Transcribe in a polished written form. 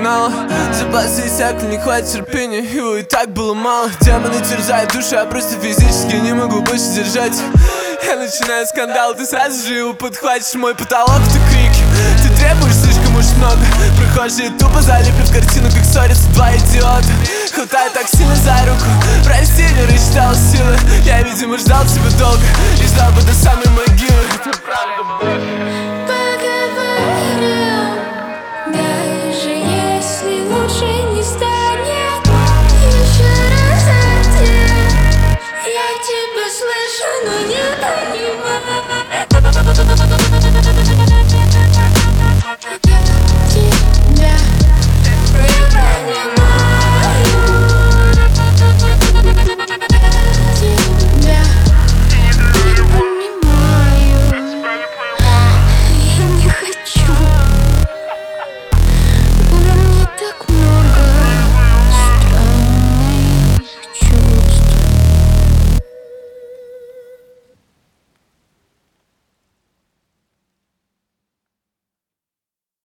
финала. Запасы иссякли, не хватит терпения, его и так было мало. Демоны терзают душу, я просто физически не могу больше держать. Я начинаю скандал, ты сразу же его подхватишь. Мой потолок — это крики, ты требуешь слишком уж много. Прохожие тупо залипли в картину, как ссорятся два идиота. Хватает так сильно за руку, прости, не рассчитал силы. Я, видимо, ждал тебя долго и ждал бы до самой могилы. Поговорим, даже если лучше не станет. Еще раз один, я тебя слышу, но не понимаю.